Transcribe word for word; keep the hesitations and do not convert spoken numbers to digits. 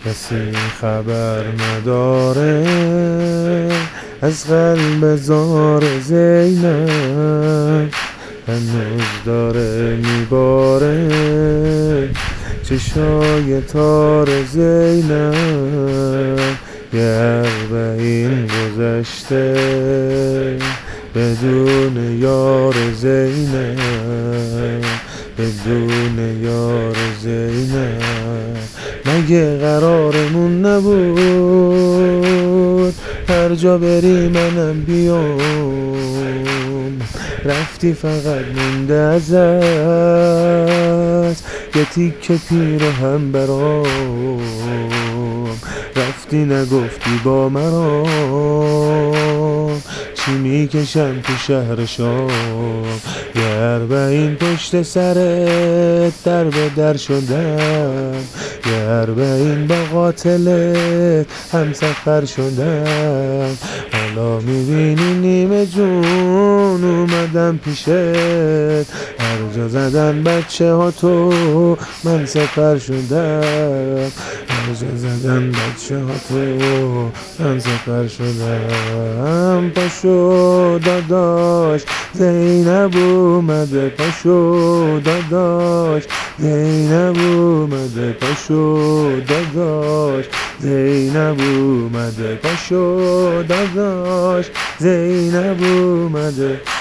کسی خبر نداره از قلب زار زینب، هنوز داره میباره چشای تار زینب. یه اربعین گذشته بدون یار زینب، بدون یار زینب. مگه قرارمون نبود هر جا بری منم بیام؟ رفتی فقط مونده ازت یه تیکه پیراهن برام، رفتی نگفتی با مرام چی میکشم تو شهر شام. یه اربعین پشت سرت در به در شدم، یه اربعین با قاتلت هم سفر شدم. حالا میبینی نیمه جون اومدم پیشت، هر جا زدن بچه ها تو من سفر شدم، هر جا زدن بچه ها تو من سفر شدم. پاشو داداش زینب اومده، پاشو داداش زینب اومده، پاشو داداش زینب اومده، پاشو داداش زینب اومده.